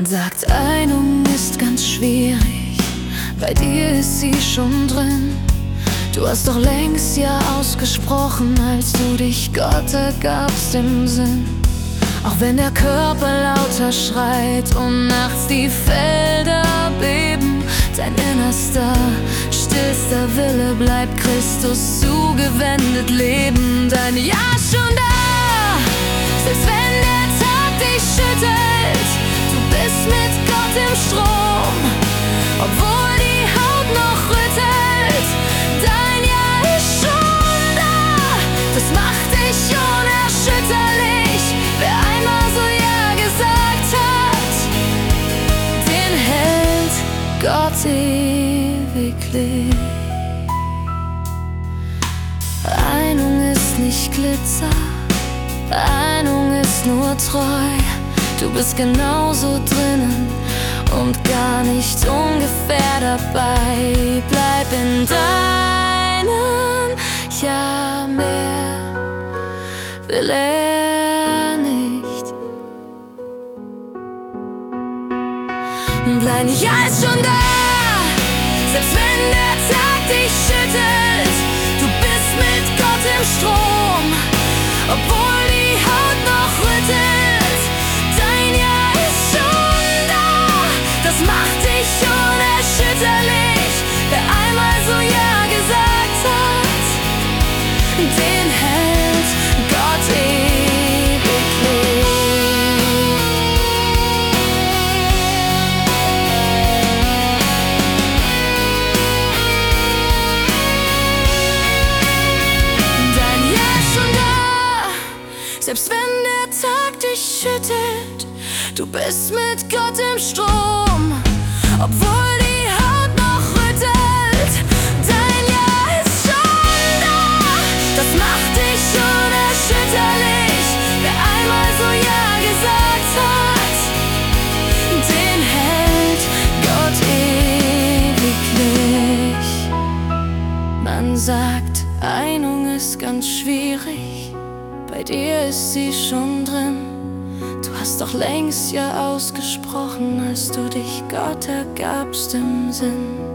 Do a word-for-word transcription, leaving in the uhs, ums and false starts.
sagt, Einung ist ganz schwierig, bei dir ist sie schon drin. Du hast doch längst ja ausgesprochen, als du dich Gott ergabst im Sinn. Auch wenn der Körper lauter schreit und nachts die Felder beben, dein innerster, stillster Wille bleibt Christus zugewendet leben. Dein Ja schon da, selbst wenn der Tag dich schüttelt. Du bist mit Gott im Strom, obwohl die Haut noch rüttelt. Dein Ja ist schon da, das macht dich unerschütterlich. Wer einmal so Ja gesagt hat, den hält Gott ewiglich. Einung ist nicht Glitzer, Einung ist nur treu. Du bist genauso drinnen und gar nicht ungefähr dabei. Bleib in deinem Ja, mehr will er nicht. Dein Ja ist schon da, selbst wenn der Tag dich schüttelt. Du bist mit Gott im Strom, obwohl die Haut noch rüttelt. Dein Ja ist schon da, das macht dich unerschütterlich. Wer einmal so Ja gesagt hat, den hält Gott ewiglich. Dein Ja ist schon da, selbst wenn der Tag dich schüttelt. Du bist mit Gott im Strom, obwohl die Haut noch rüttelt. Dein Ja ist schon da, das macht dich unerschütterlich. Wer einmal so Ja gesagt hat, den hält Gott ewiglich. Man sagt, Einung ist ganz schwierig, bei dir ist sie schon drin. Du hast doch längst Ja ausgesprochen, als du dich Gott ergabst im Sinn.